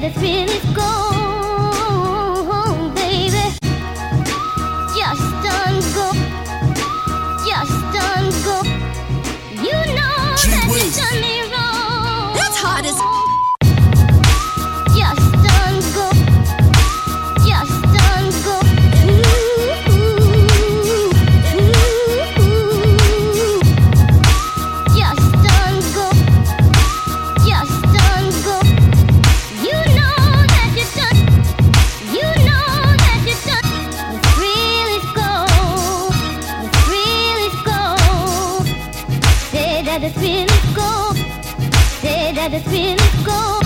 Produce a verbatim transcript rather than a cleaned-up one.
that it's really gone, baby. Just done go, just done go. You know that you done me wrong. That's hot as just done go, just done go. Ooh, ooh, ooh. Just done go, just done go. You know that you done, you know that you done. Let's really go, let's really go. Say that it's really go, say that it's really go.